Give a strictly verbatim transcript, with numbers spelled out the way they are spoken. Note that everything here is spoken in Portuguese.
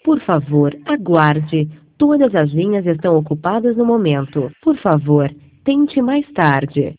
Por favor, aguarde. Todas as linhas estão ocupadas no momento. Por favor, tente mais tarde.